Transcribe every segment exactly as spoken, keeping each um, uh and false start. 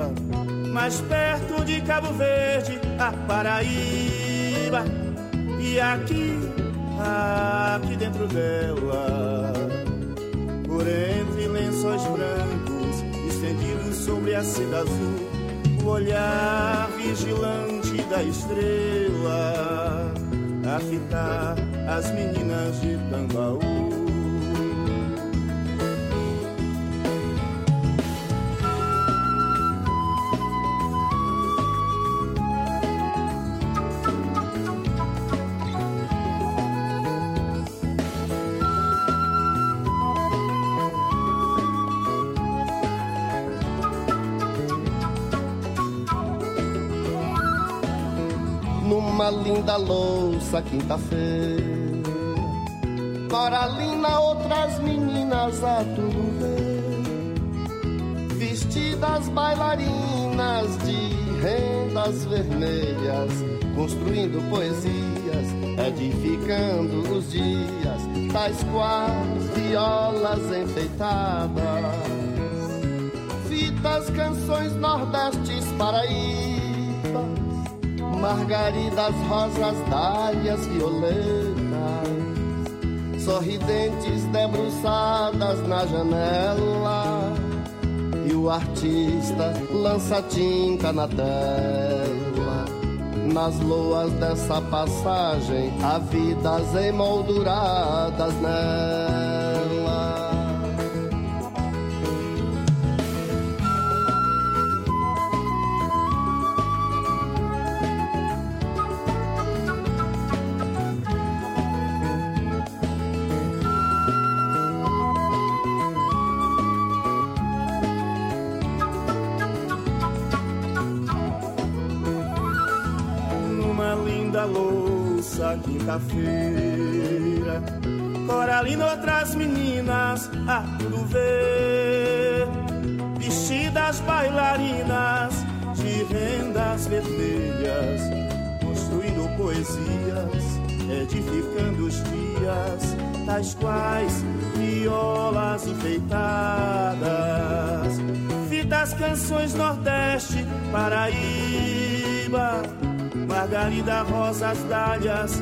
Paraíba, mais perto de Cabo Verde, a Paraíba. E aqui, aqui dentro dela, por entre lençóis brancos estendidos sobre a seda azul, o olhar vigilante da estrela a fitar as meninas de Tambaú. Numa linda louça, quinta-feira, Coralina, outras meninas a tudo ver, vestidas bailarinas de rendas vermelhas, construindo poesias, edificando os dias, tais quais violas enfeitadas, fitas, canções nordestes, Paraíba, margaridas, rosas, dálias, violetas, sorridentes debruçadas na janela, e o artista lança tinta na tela. Nas loas dessa passagem há vidas emolduradas nela. Quinta-feira, Coralina, outras meninas a tudo ver, vestidas bailarinas de rendas vermelhas, construindo poesias, edificando os dias, tais quais violas enfeitadas, fitas, canções nordeste, Paraíba, margarida, rosas, dálias,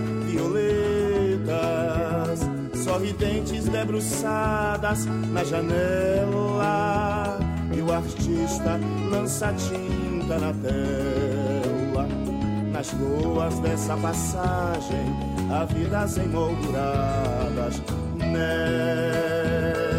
violetas, sorridentes debruçadas na janela, e o artista lança tinta na tela. Nas loas dessa passagem há vidas emolduradas nelas.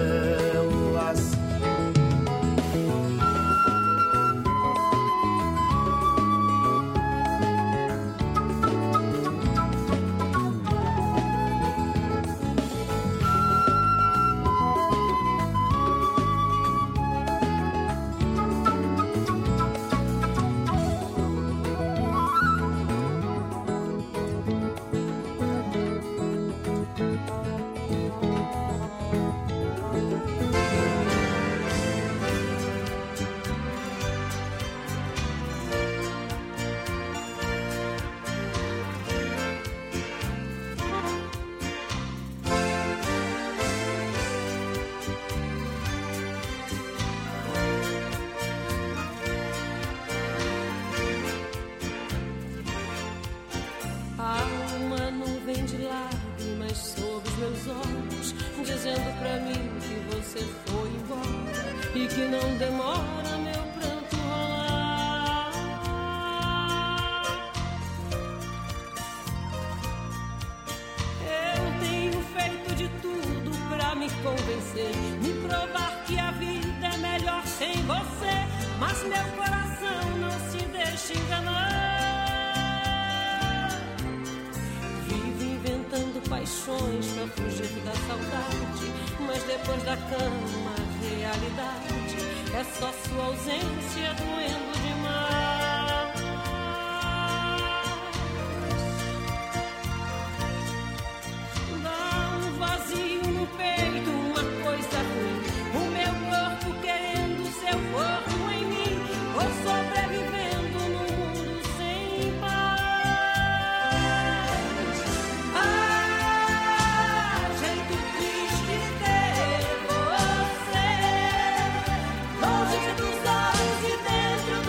Longe dos olhos e dentro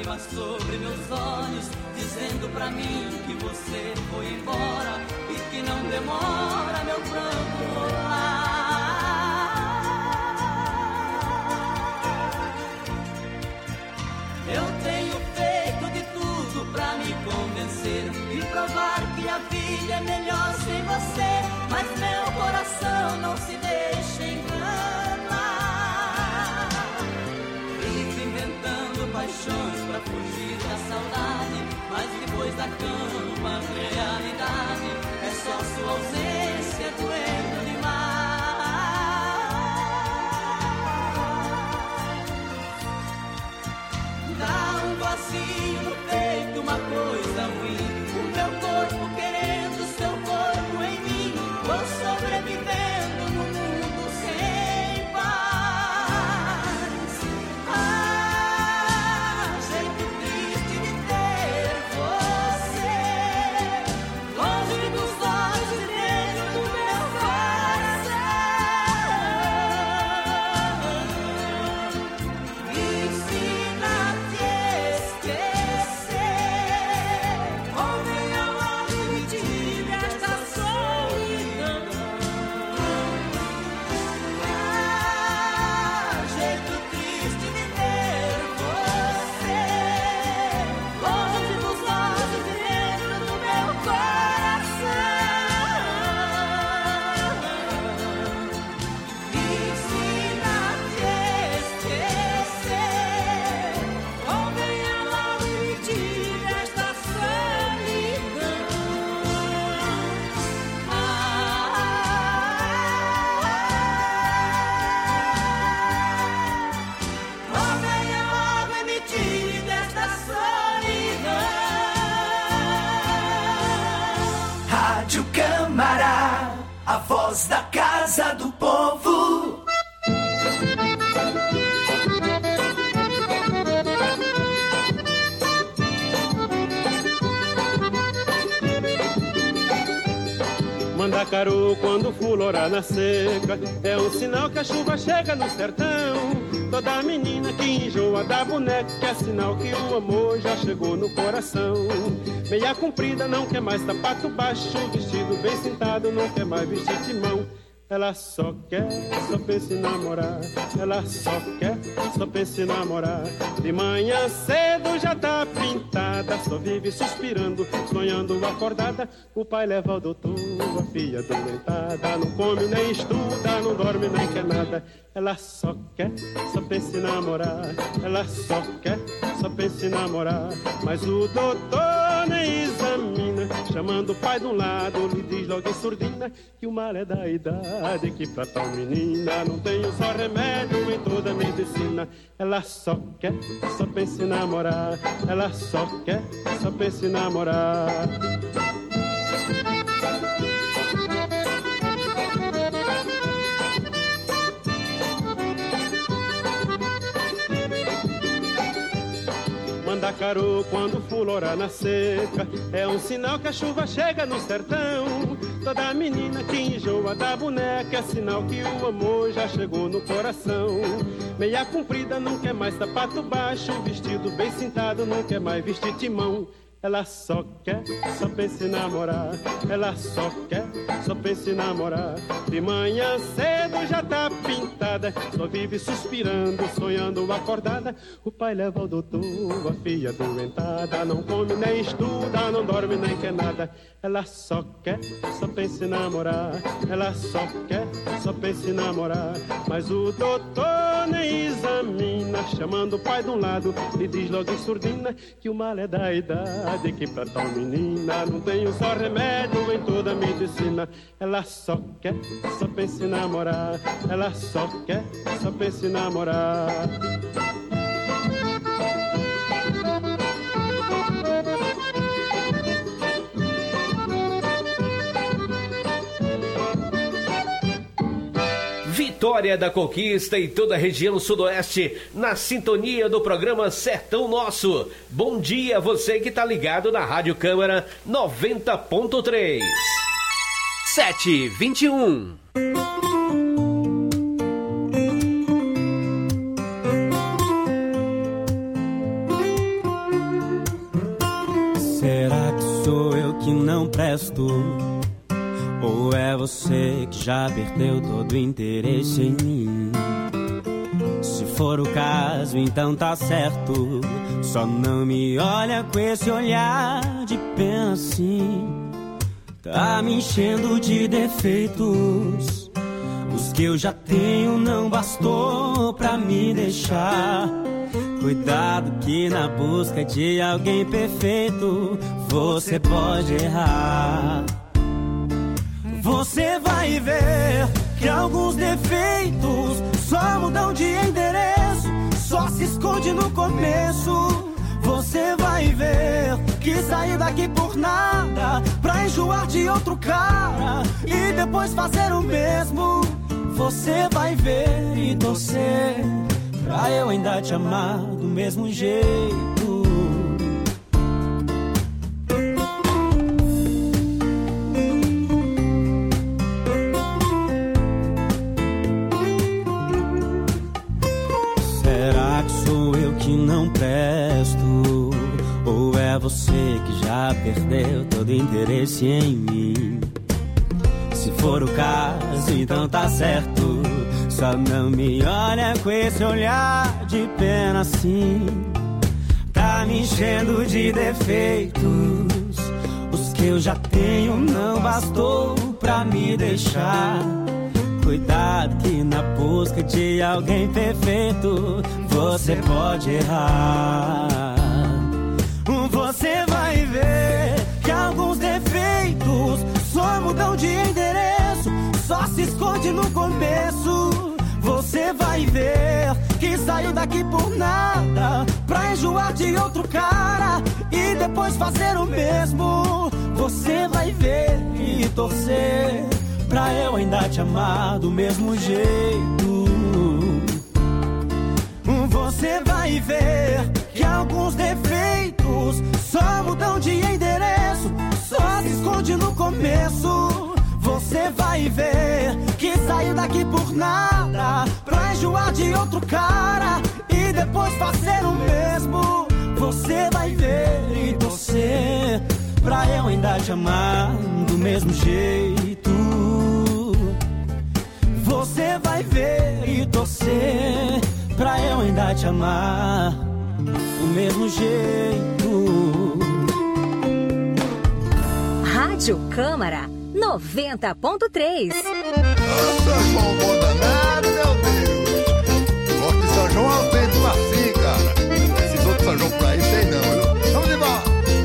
lágrimas sobre meus olhos, dizendo pra mim que você foi embora e que não demora meu pranto rolar. Eu tenho feito de tudo pra me convencer e provar que a vida é melhor sem você, mas meu coração não se deixa enganar. Fico inventando paixões pra fugir da saudade, mas depois da cama a realidade é só sua ausência doendo demais. Dá um vazio no peito, uma coisa ruim, o meu corpo querendo seu corpo em mim. Vou sobrevivendo no mundo sem paz. Ah, jeito triste de ter você longe dos olhos e dentro do meu coração. Me ensina a te esquecer, ou venha logo e me tire desta solidão. Ah, jeito triste de ter você longe dos olhos e dentro do meu coração. Me ensina a te esquecer, ou venha logo e me tire desta solidão. Ah, ou venha logo e me tire desta solidão. Rádio Câmara, a voz da Casa do Povo. Mandacaru, quando fulora na seca, é um sinal que a chuva chega no sertão. Toda menina que enjoa da boneca é sinal que o amor já chegou no coração. Meia comprida não quer mais sapato baixo, vestido bem sentado não quer mais vestir de mão. Ela só quer, só pensa em namorar. Ela só quer, só pensa em namorar. De manhã cedo já tá pintada, só vive suspirando, sonhando acordada. O pai leva ao doutor, a filha doentada, não come nem estuda, não dorme nem quer nada. Ela só quer, só pensa em namorar. Ela só quer, só pensa em namorar. Mas o doutor nem examina, chamando o pai de um lado, lhe diz logo em surdina que o mal é da idade, que pra tal menina não tem um só remédio em toda a medicina. Ela só quer, só pensa em namorar. Ela só quer, só pensa em namorar. Mandacaru, quando fulora na seca, é um sinal que a chuva chega no sertão. Toda menina que enjoa da boneca é sinal que o amor já chegou no coração. Meia comprida não quer mais sapato baixo, vestido bem sentado não quer mais vestir timão. Ela só quer, só pensa em namorar. Ela só quer, só pensa em namorar. De manhã cedo já tá pintada, só vive suspirando, sonhando acordada. O pai leva ao doutor, a filha doentada, não come nem estuda, não dorme nem quer nada. Ela só quer, só pensa em namorar. Ela só quer, só pensa em namorar. Mas o doutor nem examina, chamando o pai de um lado, lhe diz logo em surdina que o mal é da idade, que pra tal menina não tem um só remédio em toda a medicina. Ela só quer, só pensa em namorar. Ela só quer, só pensa em namorar. Vitória da Conquista e toda a região sudoeste na sintonia do programa Sertão Nosso. Bom dia você que tá ligado na Rádio Câmara noventa ponto três. sete e vinte e um. sou eu que não presto? Ou é você que já perdeu todo o interesse em mim? Se for o caso, então tá certo. Só não me olha com esse olhar de pena assim. Tá me enchendo de defeitos. Os que eu já tenho não bastou pra me deixar. Cuidado que na busca de alguém perfeito você pode errar. Você vai ver que alguns defeitos só mudam de endereço, só se esconde no começo. Você vai ver que sair daqui por nada pra enjoar de outro cara e depois fazer o mesmo. Você vai ver e torcer pra eu ainda te amar do mesmo jeito. Será que sou eu que não presto? Ou é você que já perdeu todo interesse em mim? Se for o caso, então tá certo. Só não me olha com esse olhar de pena assim. Tá me enchendo de defeitos. Os que eu já tenho não bastou pra me deixar. Cuidado que na busca de alguém perfeito você pode errar. Você vai ver que alguns defeitos só mudam de endereço, só se esconde no começo. Você vai ver que saiu daqui por nada pra enjoar de outro cara e depois fazer o mesmo. Você vai ver e torcer pra eu ainda te amar do mesmo jeito. Você vai ver que alguns defeitos só mudam de endereço, só se esconde no começo. Você vai ver que saiu daqui por nada pra enjoar de outro cara e depois fazer o mesmo. Você vai ver e torcer pra eu ainda te amar do mesmo jeito. Você vai ver e torcer pra eu ainda te amar do mesmo jeito. Rádio Câmara noventa ponto três. Ô, São João bom danado, meu Deus. Gosto de São João ao vento assim, cara. Esses outros São João pra aí, sei não, viu? Vamos embora.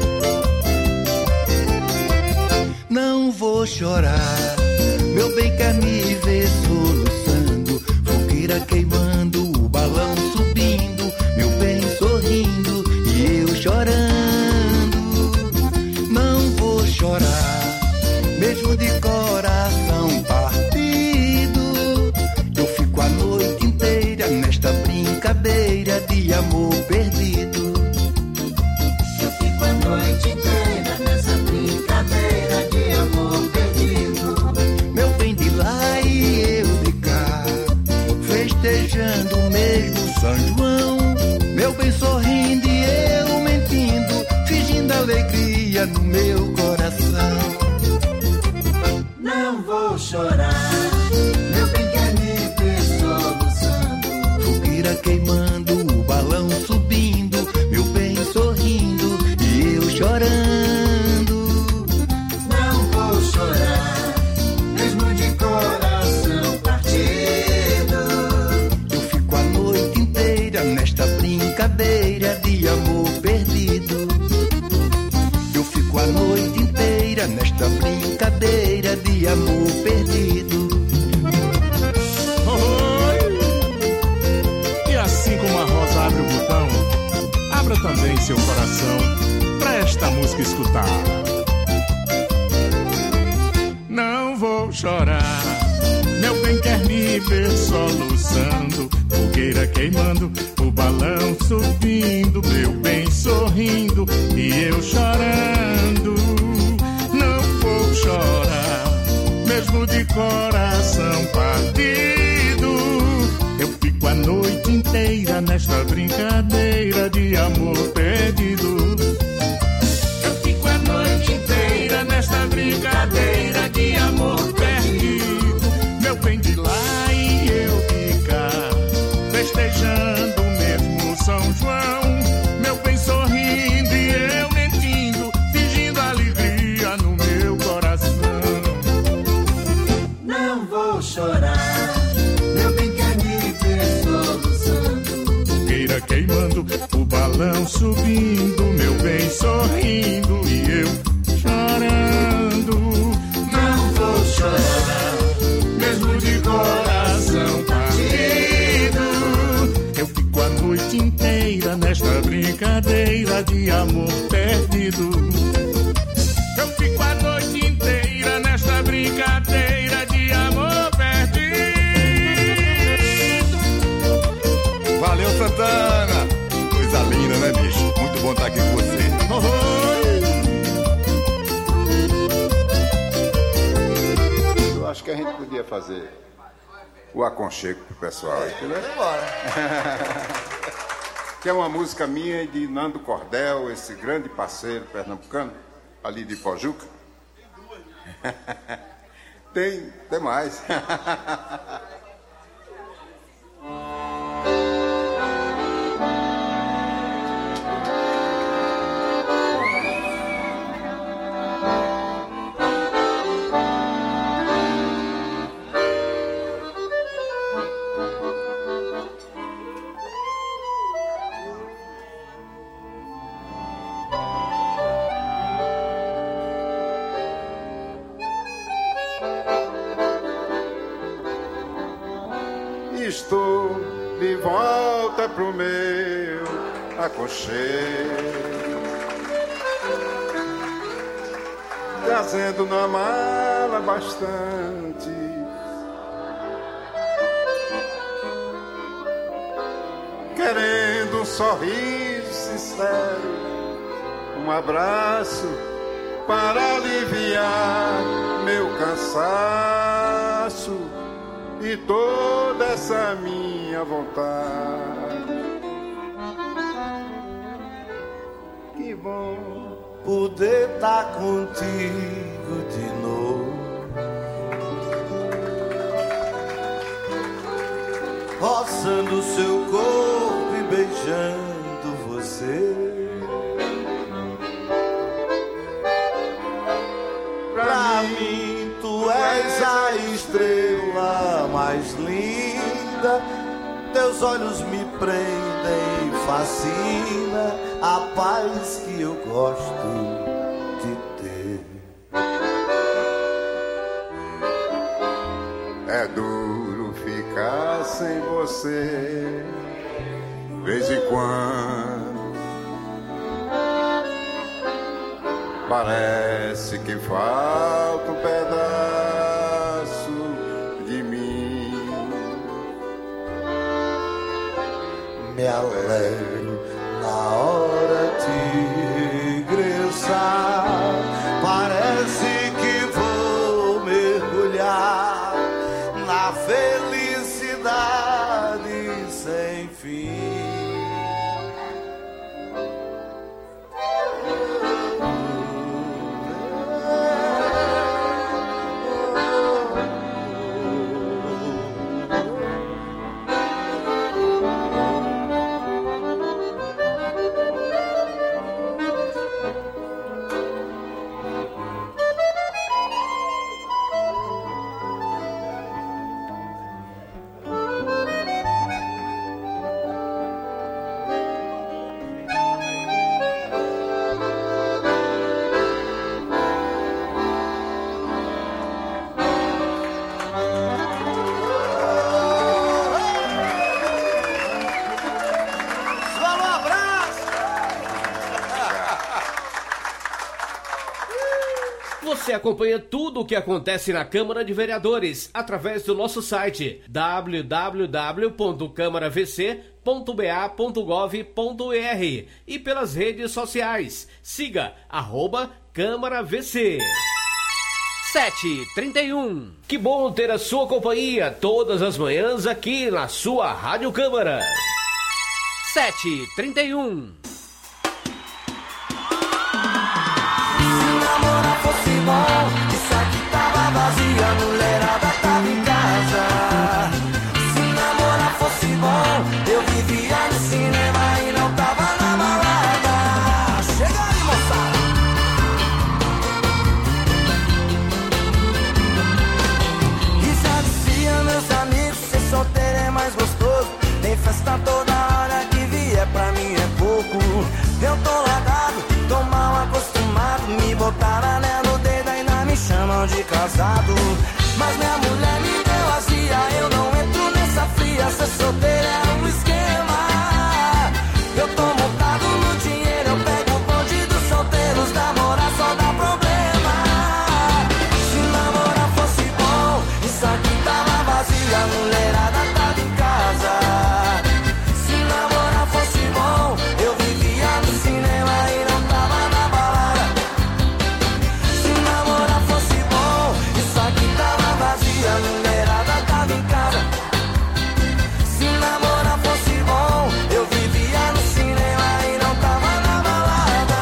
Não vou chorar, meu bem quer me ver soluçando. Fogueira queimando, o balão subindo, meu bem sorrindo e eu chorando. Não vou chorar, mesmo de coração partido. Eu fico a noite inteira nesta brincadeira de amor perdido. Eu fico a noite inteira nessa brincadeira de amor perdido. Meu bem de lá e eu de cá, festejando mesmo São João. Meu bem sorrindo e eu mentindo, fingindo alegria no meu coração. Não vou chorar, meu bem quer me ver soluçando. Fogueira queimando, o balão subindo, meu bem sorrindo e eu chorando. Não vou chorar, mesmo de coração partido. Eu fico a noite inteira nesta brincadeira de amor perdido. Eu fico a noite inteira nesta brincadeira de amor perdido. E assim como a rosa abre o botão, abra também seu coração pra esta música escutar. Não vou chorar, meu bem quer me ver soluçando. Fogueira queimando, o balão subindo, meu bem sorrindo e eu chorando. Não vou chorar, mesmo de coração partido. Eu fico a noite inteira nesta brincadeira de amor perdido. Eu fico a noite violão subindo, meu bem sorrindo e eu chorando. Não vou chorar, mesmo de coração partido. Eu fico a noite inteira nesta brincadeira de amor perdido. Eu fico a noite inteira nesta brincadeira de amor perdido. Valeu, Santana! Coisa linda, né, bicho? Muito bom estar aqui com você. Eu acho que a gente podia fazer o aconchego pro pessoal aí, entendeu? Que é uma música minha e de Nando Cordel, esse grande parceiro pernambucano, ali de Pojuca. Tem, tem mais. Estou de volta pro meu aconchego, trazendo na mala bastante, querendo um sorriso sincero, um abraço para aliviar meu cansaço e toda essa minha vontade. Que bom poder estar contigo de novo, roçando seu corpo e beijando você. Pra mim tu és a estrela mais linda, teus olhos me prendem e fascina a paz que eu gosto de ter. É duro ficar sem você, vez em quando parece que falta um pedaço de mim. Me alegro na hora de regressar, parece que vou mergulhar na felicidade sem fim. Você acompanha tudo o que acontece na Câmara de Vereadores através do nosso site w w w ponto câmara v c ponto b a ponto gov ponto r e pelas redes sociais. Siga arroba Câmara V C. sete e trinta e um. Que bom ter a sua companhia todas as manhãs aqui na sua Rádio Câmara. sete e trinta e um. Fosse bom, isso aqui tava vazio, a mulherada tava em casa. Se namorar fosse bom, eu vivia no cinema e não tava na balada. Chega aí, moçada! E já dizia meus amigos, ser solteiro é mais gostoso. Tem festa toda hora que vier, pra mim é pouco. Eu tô largado, tô mal acostumado. Me botaram anel no dedo, ainda me chamam de casado. Mas minha mulher me deu azia, eu não entro nessa fria. Ser solteiro é um esquema. Eu tô montado no dinheiro, eu pego o bonde dos solteiros. Namorar só dá problema. Se namorar fosse bom, isso aqui tava vazio, a mulherada tava em casa. Se namorar fosse bom, eu vivia no cinema e não tava na balada. Se namorar fosse bom, isso aqui tava vazio, a mulherada tava em casa. Se namorar fosse bom, eu vivia no cinema e não tava na balada.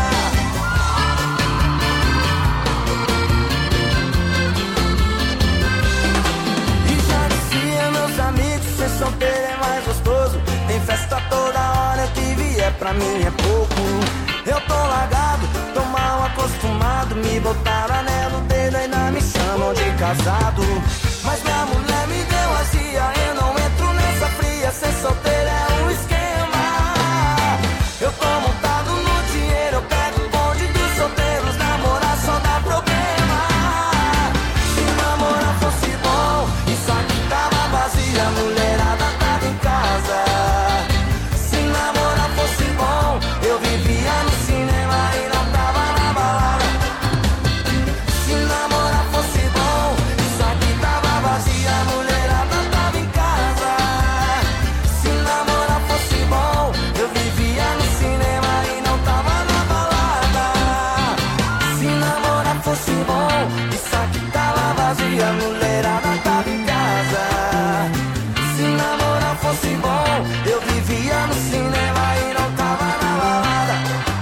E já dizia meus amigos, ser solteiro é mais gostoso. Tem festa toda hora, o que vier pra mim é pouco. Eu tô largado, tô mal acostumado. Me botaram anel no dedo, ainda me chamam de casado. Mas minha mulher me deu azia, eu não entro nessa fria. Ser solteiro é um esquema. Eu tô montado no dinheiro, eu pego o bonde dos solteiros. Namorar só dá problema. Se namorar fosse bom, isso aqui tava vazio, a mulherada tava em casa. Se namorar fosse bom, eu vivia no cinema e não tava na balada. Se namorar fosse bom, isso aqui tava vazio, a mulherada tava em casa. Se namorar fosse bom, eu vivia no cinema e não tava na balada. Se namorar fosse bom, isso aqui tava vazio, a mulherada tava em casa. Se namorar fosse bom, eu vivia no cinema e não tava na balada.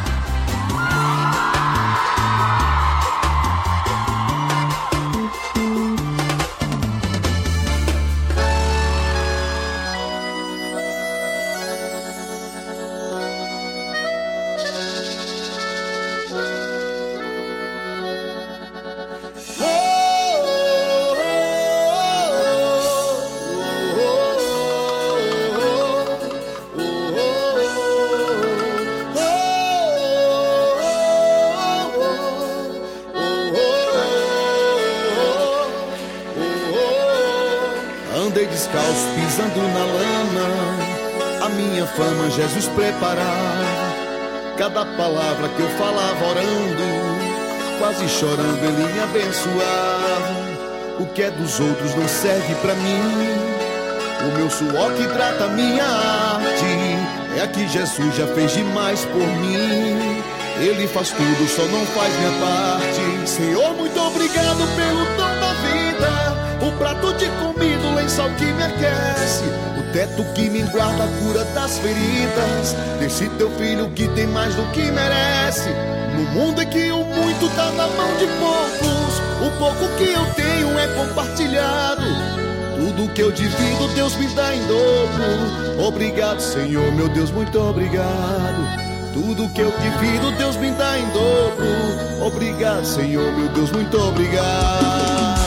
Andei descalço, pisando na lama, a minha fama Jesus preparava. Cada palavra que eu falava orando, quase chorando ele me abençoava. O que é dos outros não serve pra mim, o meu suor que trata minha arte. É que Jesus já fez demais por mim. Ele faz tudo, só não faz minha parte. Senhor, muito obrigado pelo dom da vida, o prato de comida, o lençol que me aquece, o teto que me guarda, a cura das feridas desse teu filho que tem mais do que merece. No mundo em que o muito tá na mão de poucos, o pouco que eu tenho é compartilhado. Tudo que eu divido, Deus me dá em dobro. Obrigado, Senhor, meu Deus, muito obrigado. Tudo que eu divido, Deus me dá em dobro. Obrigado, Senhor, meu Deus, muito obrigado.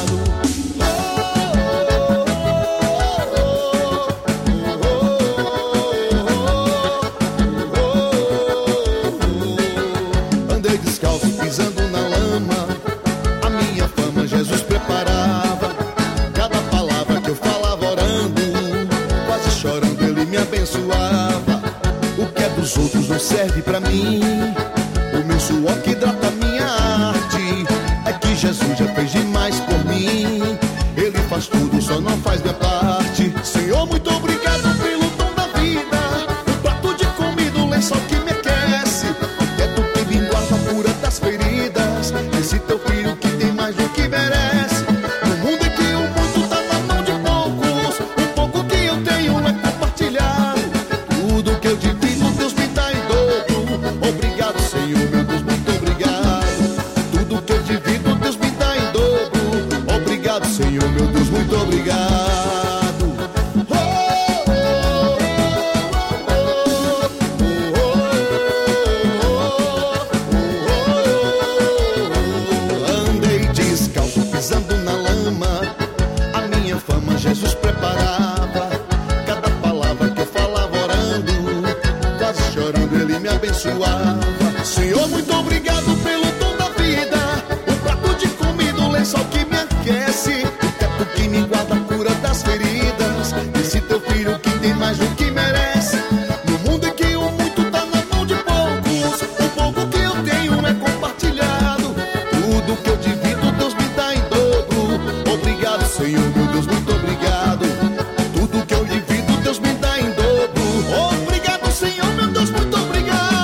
Andei descalço, pisando na lama, a minha fama Jesus preparava. Cada palavra que eu falava orando, quase chorando ele me abençoava. O que é dos outros não serve pra mim, o meu suor que hidrata minha arte. É que Jesus já fez demais por mim, ele faz tudo, só não faz minha parte. Senhor, muito obrigado pelo dom da vida, o prato de comida, o lençol que me aquece, o teto que me guarda, a cura das feridas desse teu filho que tem mais do que merece. No mundo em que o mundo tá na mão de poucos, o pouco que eu tenho é compartilhado. Tudo que eu divido, Deus me dá em dobro. Obrigado, Senhor, meu Deus, muito obrigado. Tudo que eu divido, Deus me dá em dobro. Obrigado, Senhor, meu Deus, muito obrigado. abençoava. Senhor, muito obrigado pelo dom da vida, o prato de comida, o lençol que me aquece, o teto que me guarda, a cura das feridas. Esse teu filho que tem mais do que merece. No mundo em que o muito tá na mão de poucos, o pouco que eu tenho é compartilhado. Tudo que eu divido, Deus me dá em dobro. Obrigado, Senhor, meu Deus, muito obrigado. Tudo que eu divido, Deus me dá em dobro. Obrigado, Senhor, meu Deus, muito obrigado.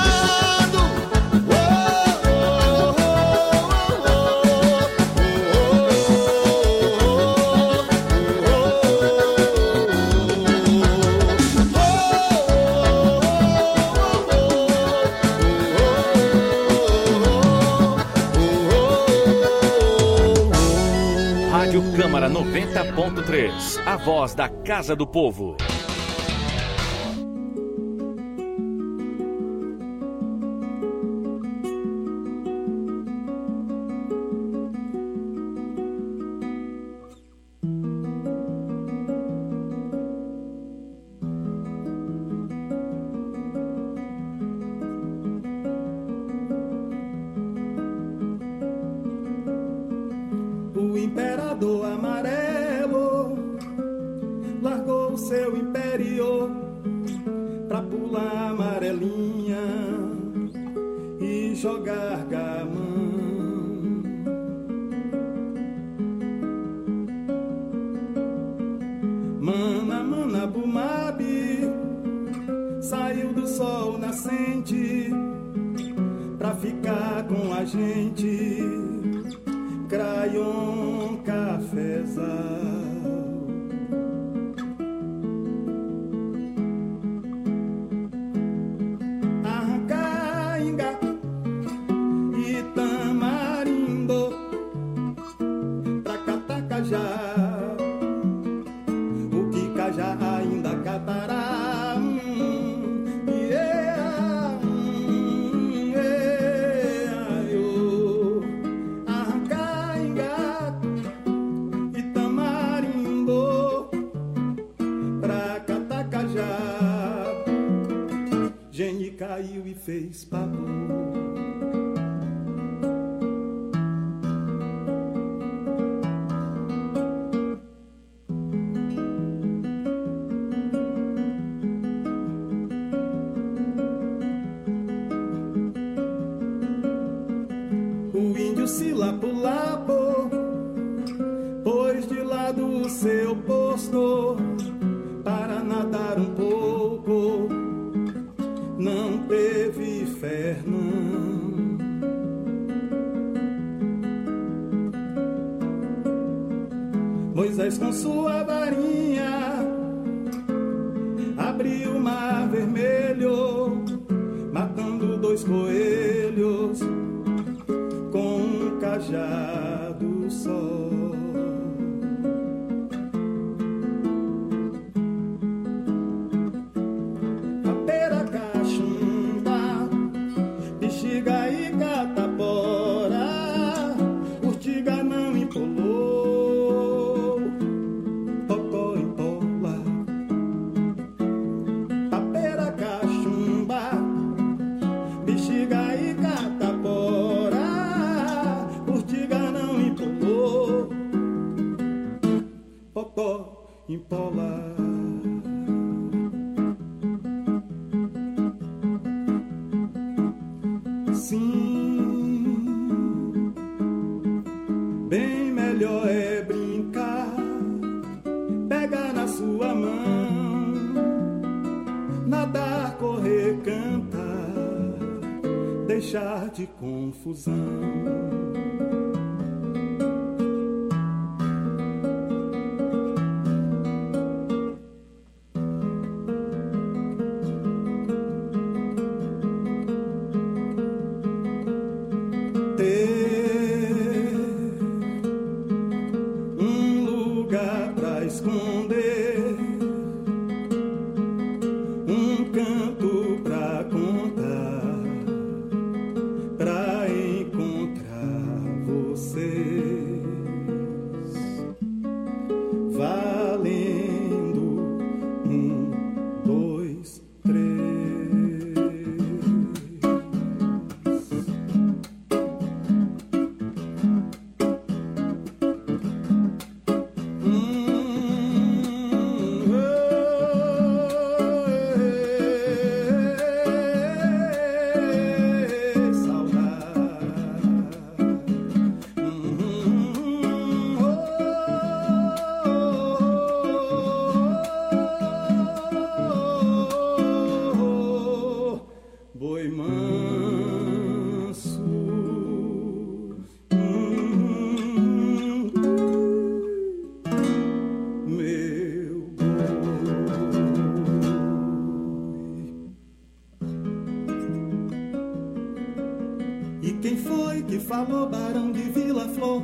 Rádio Câmara noventa ponto três, a voz da Casa do Povo. O imperador amarelo largou o seu império pra pular a amarelinha e jogar gamão. Mana, mana, bumabi saiu do sol nascente pra ficar com a gente. Crayon cafezal, arrancainga e tamarindo pra catar cajá, o que cajá ainda catará. hum, yeah, hum, yeah, eu. E tamarindo pra catacajá. Gene caiu e fez papo. O índio se lapo-lapo pôs de lado o seu posto para nadar um pouco. Não teve fé, não. Moisés com sua varinha abriu o mar vermelho, matando dois coelhos com um cajado só. Papera, cachumba, bexiga e catapora, urtiga não empolou, tocou em pola. Papera, cachumba, bexiga e catapora, urtiga não empolou, popó empola. Sim, bem melhor é brincar, pegar na sua mão, nadar, correr, cantar, deixar de confusão. Esconder um canto pra contar, pra encontrar foi manso. Hum, meu boi. E quem foi que falou, Barão de Vila Flor?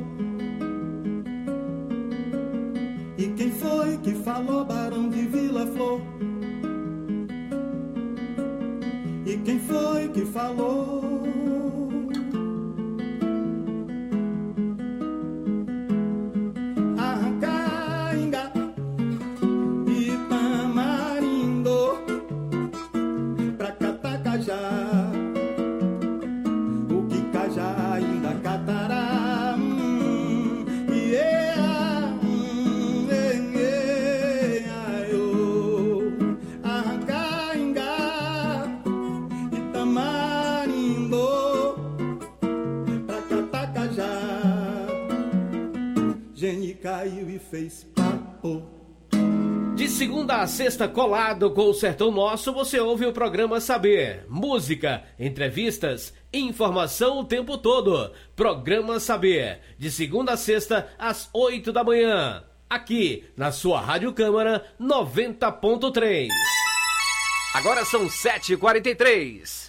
E quem foi que falou, Barão de Vila Flor? E quem foi que falou? Arrancainga e Tamarindo pra Catacajá, o que Cajá ainda catará. Hum, yeah, hum, yeah, yeah, eu. Arrancainga Tamarindo pra Catacajá, Geni caiu e fez papo. De segunda a sexta, colado com o Sertão Nosso, você ouve o programa Saber. Música, entrevistas, informação o tempo todo. Programa Saber, de segunda a sexta, às oito da manhã. Aqui, na sua Rádio Câmara noventa ponto três. Agora são sete e quarenta e três.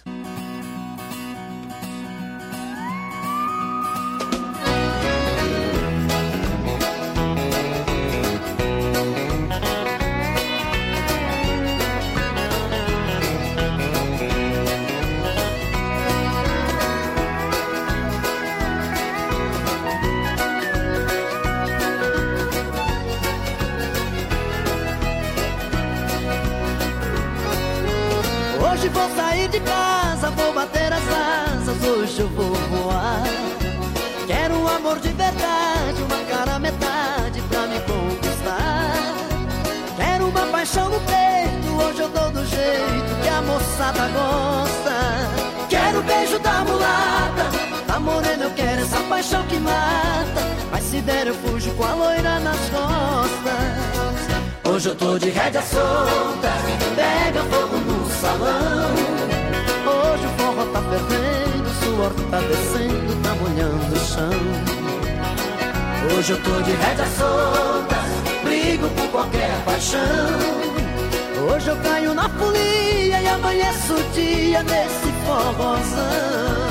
Hoje vou sair de casa, vou bater as asas, hoje eu vou voar. Quero um amor de verdade, uma cara metade pra me conquistar. Quero uma paixão no peito, hoje eu dou do jeito que a moçada gosta. Quero o beijo da mulata, da morena eu quero essa paixão que mata. Mas se der eu fujo com a loira nas costas. Hoje eu tô de rédea solta, pega fogo no salão. Hoje o forró tá fervendo, o suor tá descendo, tá molhando o chão. Hoje eu tô de rédea solta, brigo por qualquer paixão. Hoje eu caio na folia e amanheço o dia nesse forrozão.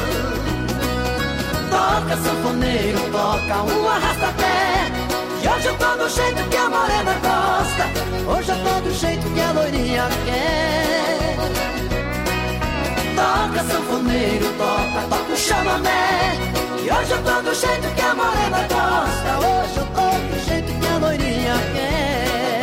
Toca sanfoneiro, toca um arrasta-pé. E hoje eu tô do jeito que a morena gosta. Hoje eu tô do jeito que a loirinha quer. Toca sanfoneiro, toca, toca o chamamé. E hoje eu tô do jeito que a morena gosta. Hoje eu tô do jeito que a loirinha quer.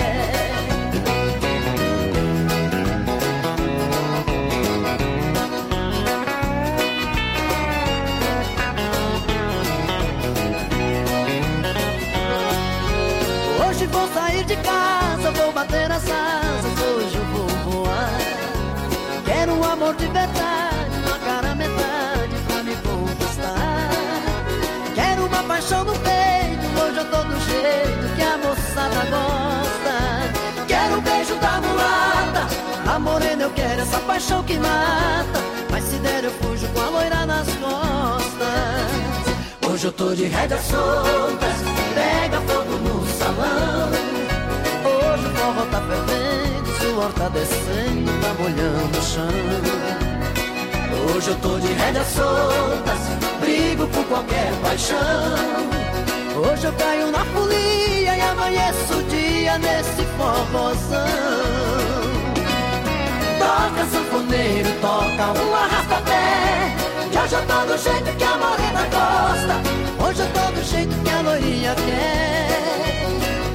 Hoje vou sair de casa, vou bater as asas, hoje eu vou voar. Quero um amor de verdade, uma cara metade pra me conquistar. Quero uma paixão no peito, hoje eu tô do jeito que a moçada gosta. Quero o beijo da mulata, a morena eu quero essa paixão que mata. Mas se der eu fujo com a loira nas costas. Hoje eu tô de rédea solta, pega fogo no salão. Hoje o forró tá fervendo, o suor tá descendo, tá molhando o chão. Hoje eu tô de rédea solta, brigo por qualquer paixão. Hoje eu caio na folia e amanheço o dia nesse forrozão. Toca sanfoneiro, toca um arrasta-pé. E hoje eu tô do jeito que a morena gosta. Hoje eu tô do jeito que a loirinha quer.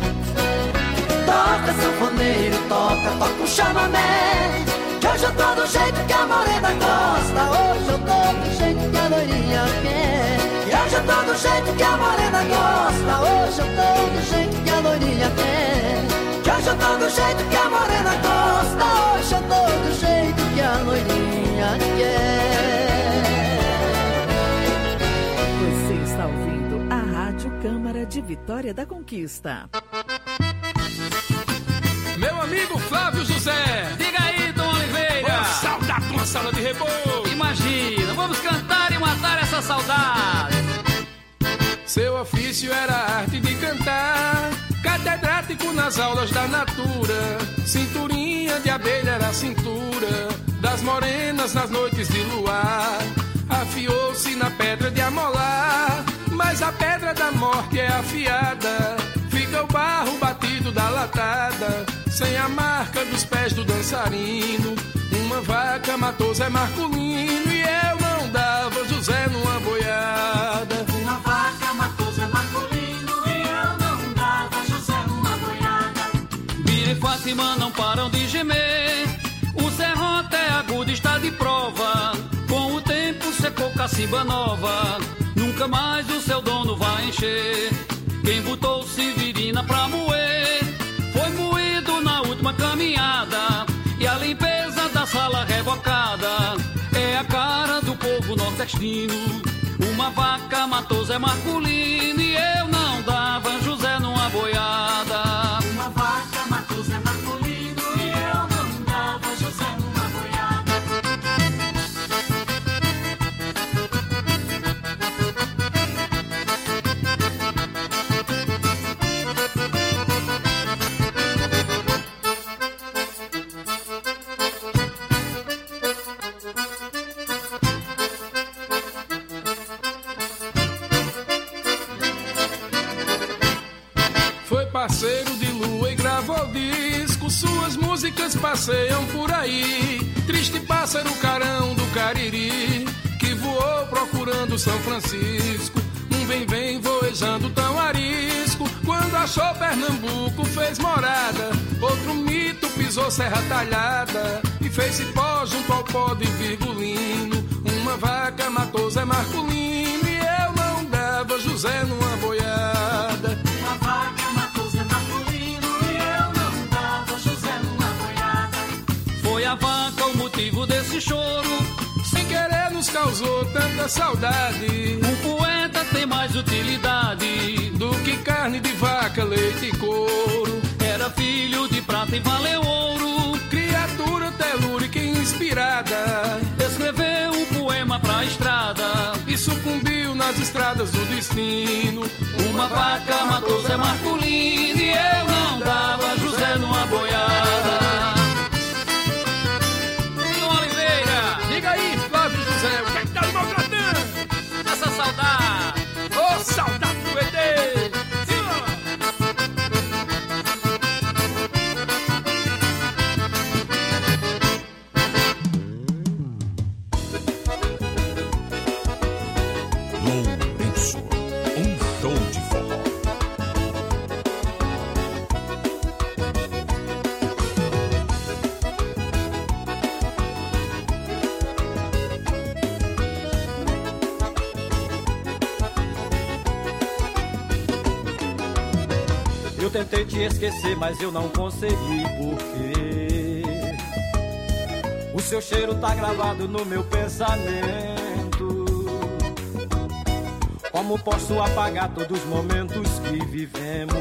Toca sanfoneiro, toca, toca o chamamé. Que hoje eu tô do jeito que a morena gosta. Hoje eu tô do jeito que a loirinha quer. E hoje eu tô do jeito que a morena gosta. Hoje eu tô do jeito que a loirinha quer. Que hoje eu tô do jeito que a morena gosta. Hoje eu tô do jeito que a loirinha quer. Você está ouvindo a Rádio Câmara de Vitória da Conquista. Meu amigo Flávio José, diga aí, Dom Oliveira. Ô, saudade de uma sala de rebolo. Imagina, vamos cantar e matar essa saudade. Seu ofício era a arte de cantar, catedrático nas aulas da natura. Cinturinha de abelha era a cintura das morenas nas noites de luar. Afiou-se na pedra de amolar, mas a pedra da morte é afiada. Fica o barro batido da latada, sem a marca dos pés do dançarino. Uma vaca matou Zé Marculino e eu não dava José numa boiada. Uma vaca matou Zé Marculino e eu não dava José numa boiada. Bia e Fátima não param de gemer, o serrote é agudo, está de prova. Com o tempo secou cacimba nova, nunca mais o seu dono vai encher. Quem botou Severina pra moer foi moído na última caminhada. E a limpeza da sala revocada é a cara do povo nordestino. Uma vaca matou Zé Marculino e eu não dava José numa boiada. Uma vaca matou Zé Marculino e eu não dava José numa boiada. Parceiro de lua e gravou disco, suas músicas passeiam por aí. Triste pássaro carão do Cariri, que voou procurando São Francisco. Um vem vem voejando tão arisco, quando achou Pernambuco fez morada. Outro mito pisou Serra Talhada e fez cipó junto ao pó de Virgulino. Uma vaca matou Zé Marculino e eu não dava José numa boiada. Uma vaca matou Zé Marculino e eu não dava José numa boiada. Foi a vaca o motivo desse choro, sem querer nos causou tanta saudade. Um poeta tem mais utilidade do que carne de vaca, leite e couro. Era filho de prata e valeu ouro, criatura telúrica e inspirada. Escreveu um poema pra estrada e sucumbiu nas estradas do destino. Uma vaca matou Zé Marculino e eu não dava José numa boiada. João Oliveira, diga aí, Flávio José, o que é que tá me maltratando? Essa saudade, ô oh, saudade do E T. Eu tentei te esquecer, mas eu não consegui, porque o seu cheiro tá gravado no meu pensamento. Como posso apagar todos os momentos que vivemos,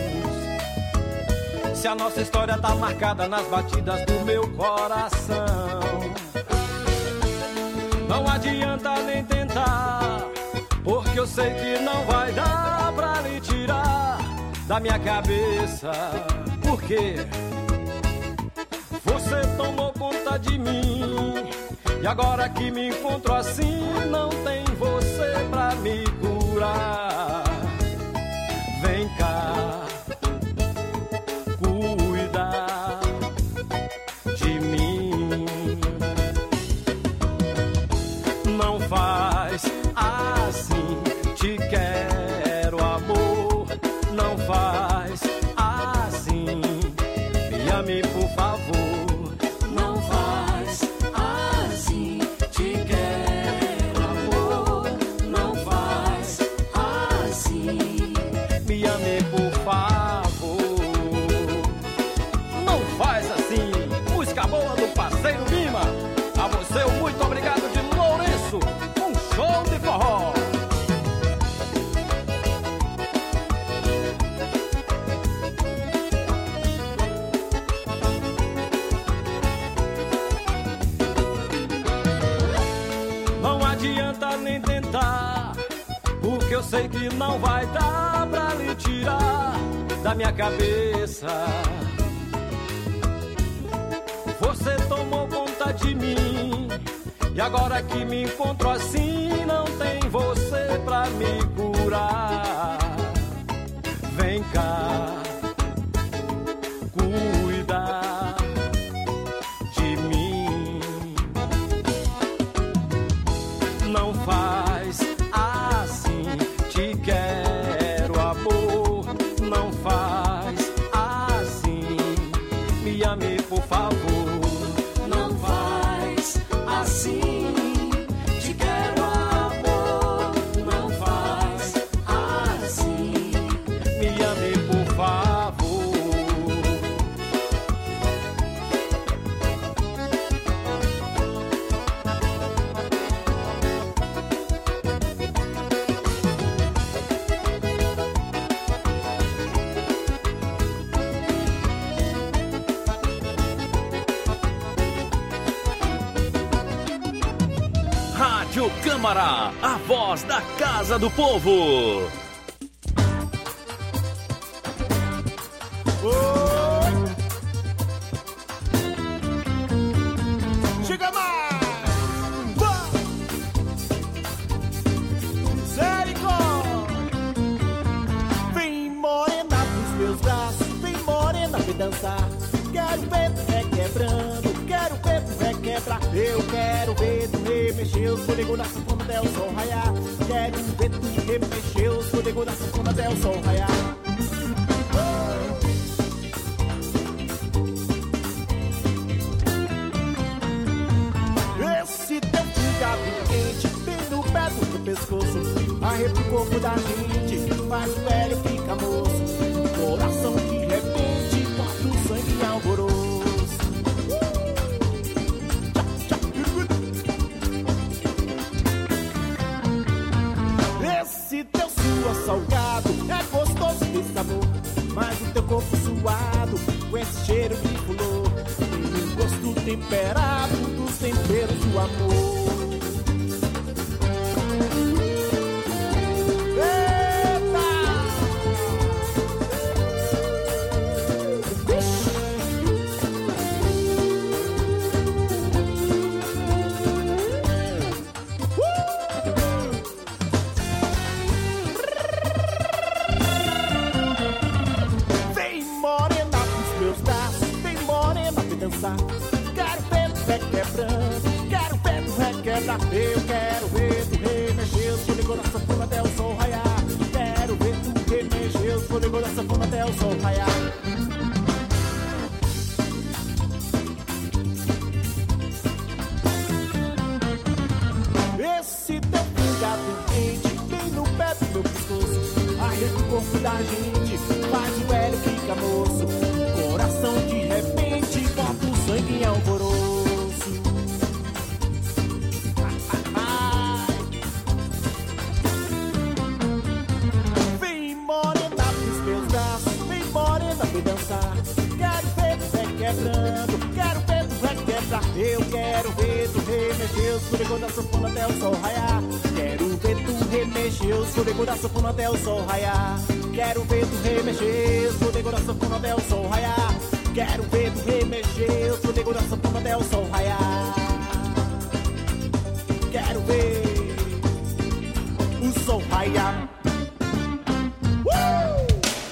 se a nossa história tá marcada nas batidas do meu coração? Não adianta nem tentar, porque eu sei que não vai dar pra lhe tirar da minha cabeça. Porque você tomou conta de mim, e agora que me encontro assim, não tem você pra me curar. Vem cá, cuida de mim. Não faz assim, te quero, amor. Não faz assim, me ame por favor. Não faz assim, te quero, amor. Não faz assim, me ame por favor. Não faz assim. Música boa do parceiro Lima. A você, muito obrigado de Lourenço. Um melhor nem tentar, porque eu sei que não vai dar pra lhe tirar da minha cabeça. Você tomou conta de mim, e agora que me encontro assim, não tem você pra me curar. Vem cá, cuida de mim. Não faz assim, te quero, amor. Não faz assim, me ame, por favor. Não faz assim, te quero, amor. Não faz assim, me ame, por favor. Rádio Câmara, a voz da Casa do Povo. Chega mais! Vá! Misericórdia! Vem morena pros meus braços, vem morena vem dançar. Quero ver tu requebrando, quero ver tu requebrar. Eu quero ver tu remexer os fôlegos da sanfona até o sol raiar. Quero ver tu remexer os fôlegos da sanfona até o sol raiar. Esse teu fígado quente, bem no pé do teu pescoço, arrepia o corpo da gente, faz o velho fica moço. Coração de repente, bota o sangue em alvoroço. Esse teu suor salgado é gostoso de sabor, mas o teu corpo suado, com esse cheiro de flor, tem um gosto temperado dos temperos do amor. Quero ver tu requebrando, quero ver tu requebrar. Eu quero ver tu remexer os fôlegos da sanfona até o sol raiar. Quero ver tu remexer os fôlegos da sanfona até o sol raiar. Esse teu fígado quente, bem no pé do meu pescoço, arrepia o corpo da gente, faz o velho fica moço. Coração de repente, bota o sangue em alvoroço. Vem morena pros meus braços, vem morena vem dançar. Quero ver tu requebrando, quero ver tu requebrar. Eu quero ver tu remexer os fôlegos da sanfona até o sol raiar. Quero ver tu remexer os fôlegos da sanfona até o sol raiar. Quero ver tu remexer os fôlegos da sanfona até o sol raiar. Quero ver tu remexer os fôlegos da sanfona até o sol raiar. Quero ver o sol raiar. Uh!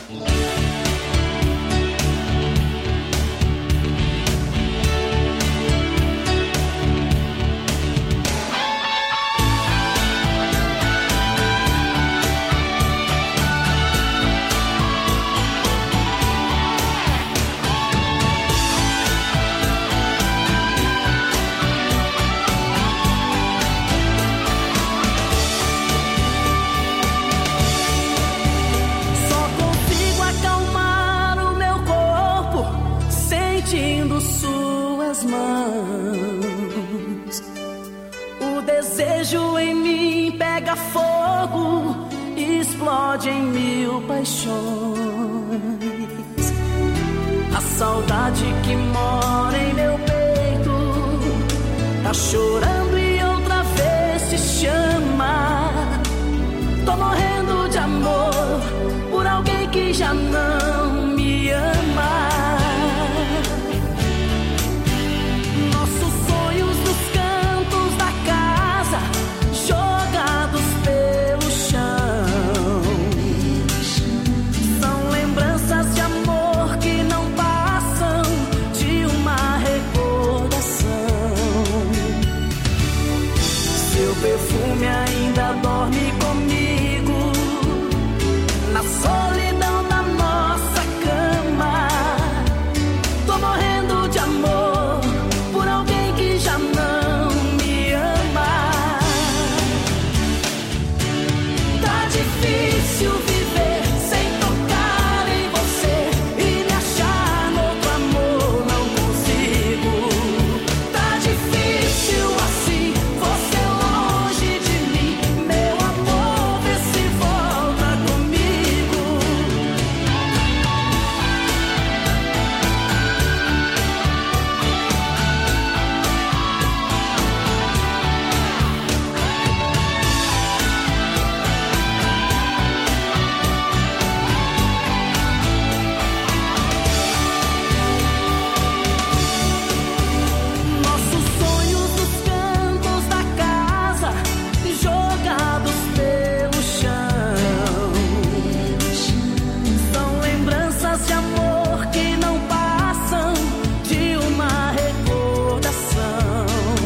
Suas mãos, o desejo em mim pega fogo, explode em mil paixões. A saudade que mora em meu peito tá chorando e outra vez se chama. perfume ainda dorme comigo na solidão da nossa cama. Tô morrendo de amor por alguém que já não me ama. Tá difícil viver sem tocar em você e me achar no outro amor, não consigo. Tá difícil assim, você longe de mim, meu amor, vê se volta comigo. Nossos sonhos nos cantos da casa, jogados pelo chão, são lembranças de amor que não passam de uma recordação.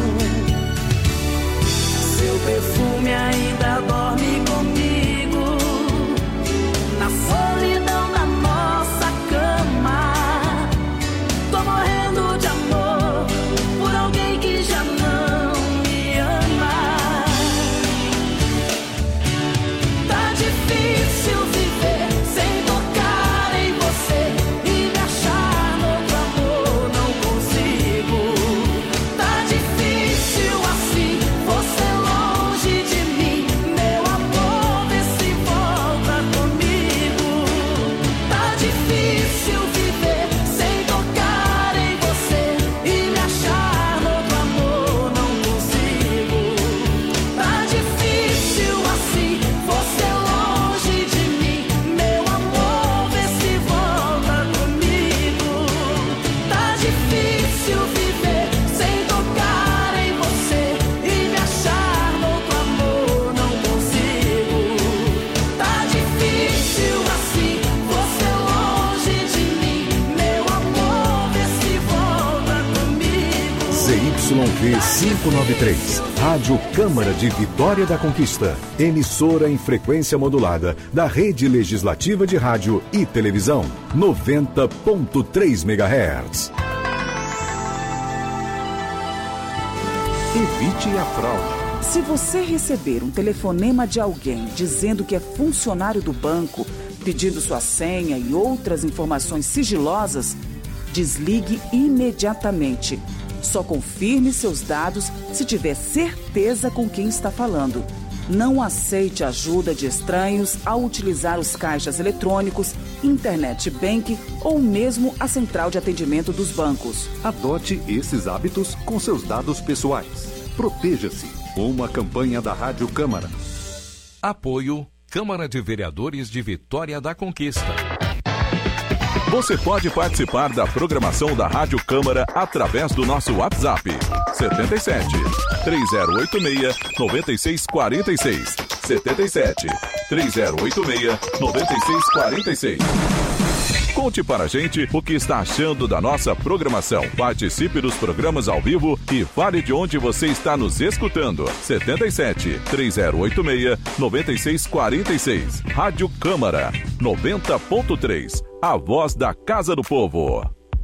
Seu perfume ainda dorme comigo na solidão da nossa cama. Tô morrendo de amor por alguém que já não me ama. Tá difícil viver sem tocar em você e me achar no outro amor, não consigo. Tá difícil assim, você longe de mim, meu amor, vê se volta comigo. Tá difícil viver sem tocar em você e me achar no outro amor, não consigo. Tá difícil assim, você longe de mim, meu amor, vê se volta comigo. Tá difícil viver sem tocar em você e me achar no outro amor, não consigo. Tá difícil assim, você longe de mim, meu amor, vê se volta comigo. Z Y V quinhentos e noventa e três, Rádio Câmara de Vitória da Conquista, emissora em frequência modulada da Rede Legislativa de Rádio e Televisão, noventa ponto três megahertz. Evite a fraude. Se você receber um telefonema de alguém dizendo que é funcionário do banco, pedindo sua senha e outras informações sigilosas, desligue imediatamente. Só confirme seus dados se tiver certeza com quem está falando. Não aceite ajuda de estranhos ao utilizar os caixas eletrônicos, internet banking ou mesmo a central de atendimento dos bancos. Adote esses hábitos com seus dados pessoais. Proteja-se. Uma campanha da Rádio Câmara. Apoio Câmara de Vereadores de Vitória da Conquista. Você pode participar da programação da Rádio Câmara através do nosso WhatsApp setenta e sete, três zero oito seis, nove seis quatro seis setenta e sete, três zero oito seis, nove seis quatro seis. Conte para a gente o que está achando da nossa programação. Participe dos programas ao vivo e fale de onde você está nos escutando. setenta e sete, três zero oito seis, nove seis quatro seis. Rádio Câmara, noventa ponto três. A voz da Casa do Povo.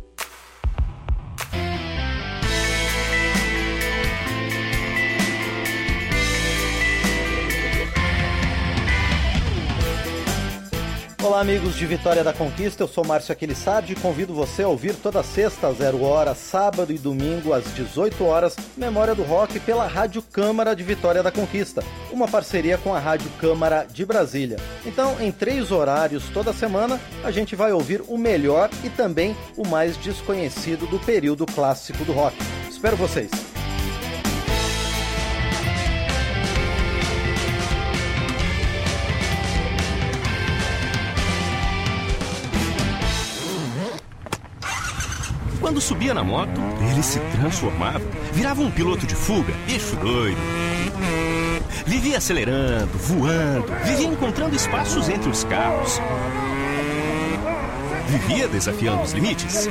Olá, amigos de Vitória da Conquista, eu sou Márcio Aquilissardi e convido você a ouvir toda sexta às zero hora, sábado e domingo às dezoito horas, Memória do Rock pela Rádio Câmara de Vitória da Conquista, uma parceria com a Rádio Câmara de Brasília. Então, em três horários toda semana, a gente vai ouvir o melhor e também o mais desconhecido do período clássico do rock. Espero vocês! Quando subia na moto, ele se transformava, virava um piloto de fuga, bicho doido. Vivia acelerando, voando, vivia encontrando espaços entre os carros. Vivia desafiando os limites.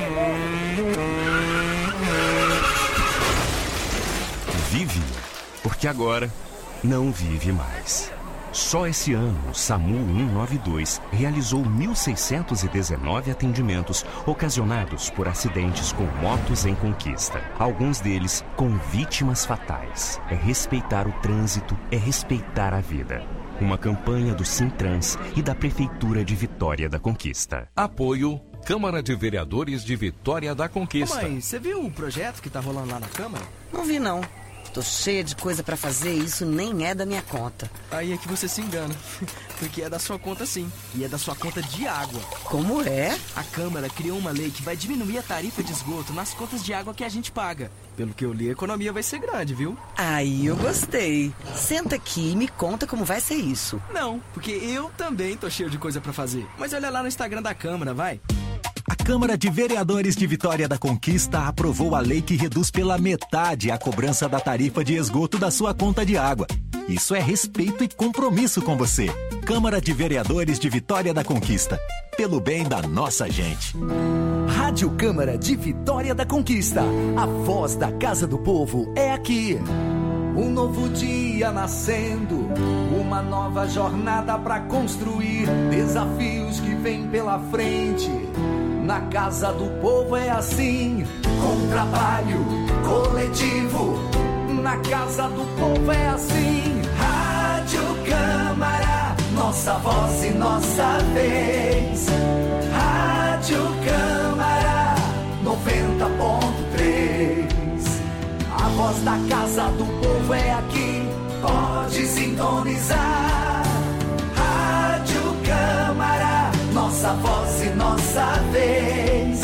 Vive, porque agora não vive mais. Só esse ano, o SAMU cento e noventa e dois realizou mil seiscentos e dezenove atendimentos ocasionados por acidentes com motos em conquista. Alguns deles com vítimas fatais. É respeitar o trânsito, é respeitar a vida. Uma campanha do Sintrans e da Prefeitura de Vitória da Conquista. Apoio Câmara de Vereadores de Vitória da Conquista. Ô mãe, você viu o projeto que tá rolando lá na Câmara? Não vi, não. Tô cheia de coisa pra fazer e isso nem é da minha conta. Aí é que você se engana, porque é da sua conta sim, e é da sua conta de água. Como é? A Câmara criou uma lei que vai diminuir a tarifa de esgoto nas contas de água que a gente paga. Pelo que eu li, a economia vai ser grande, viu? Aí eu gostei. Senta aqui e me conta como vai ser isso. Não, porque eu também tô cheio de coisa pra fazer. Mas olha lá no Instagram da Câmara, vai. A Câmara de Vereadores de Vitória da Conquista aprovou a lei que reduz pela metade a cobrança da tarifa de esgoto da sua conta de água. Isso é respeito e compromisso com você. Câmara de Vereadores de Vitória da Conquista. Pelo bem da nossa gente. Rádio Câmara de Vitória da Conquista. A voz da Casa do Povo é aqui. Um novo dia nascendo, uma nova jornada pra construir, desafios que vêm pela frente. Na Casa do Povo é assim, com trabalho coletivo. Na Casa do Povo é assim. Rádio Câmara, nossa voz e nossa vez. Rádio Câmara, noventa ponto três. A voz da Casa do Povo é aqui, pode sintonizar. Rádio Câmara, nossa voz e nossa vez.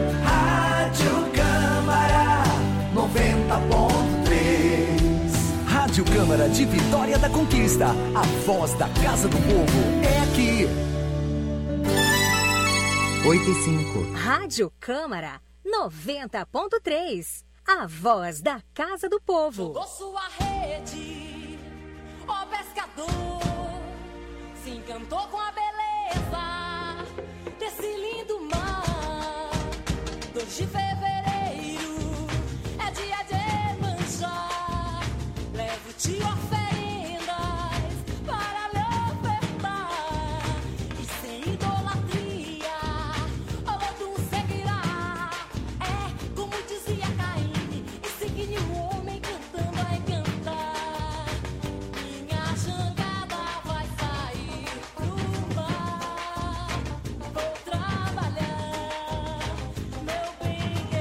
Rádio Câmara, noventa ponto três. Rádio Câmara de Vitória da Conquista. A voz da Casa do Povo é aqui. oito e cinco. Rádio Câmara, noventa ponto três. A voz da Casa do Povo. Jogou sua rede, ó pescador, se encantou com a beleza desse lindo mar. dois de fevereiro é dia de manjar. Levo-te oferendas para lhe ofertar, e sem idolatria o outro seguirá. É como dizia Caim, e o homem cantando a encantar. Minha jangada vai sair pro mar. Vou trabalhar, meu bem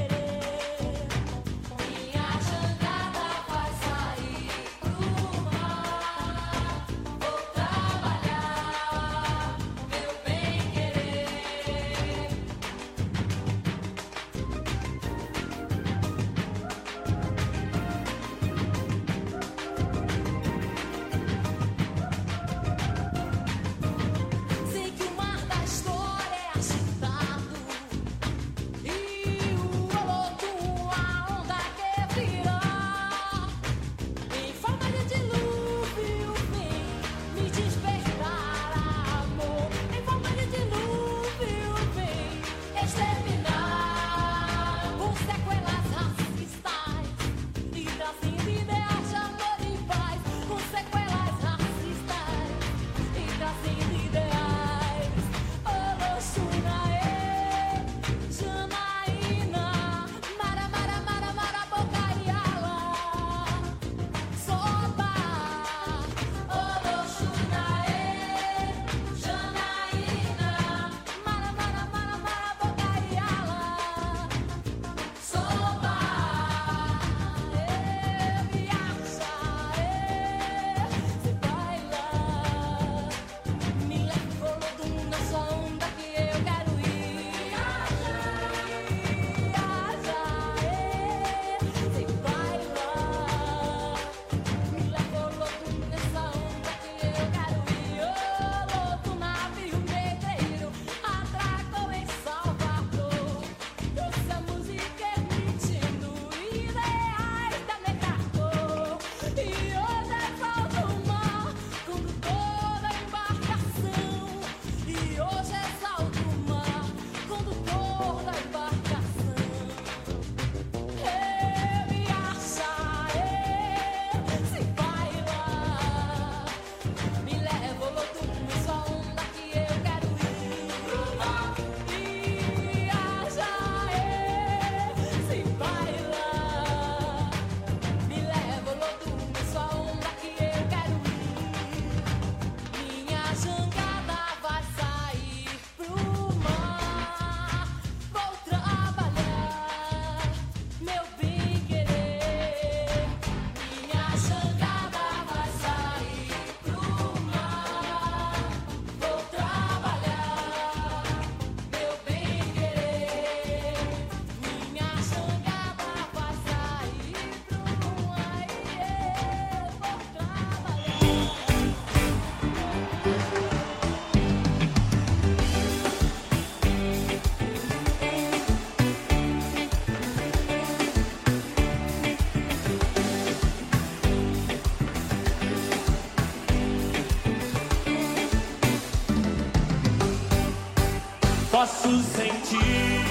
posso sentir.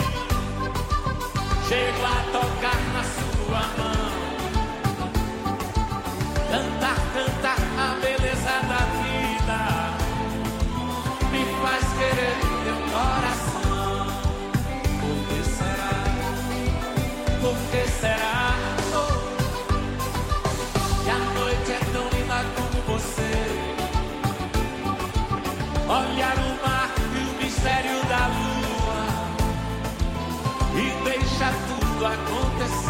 Chego a tocar na sua mão, cantar, cantar a beleza da vida, me faz querer teu coração. Por que será? Por que será? Oh, que a noite é tão linda como você. Olhar o mar e o mistério da lua e deixa tudo acontecer.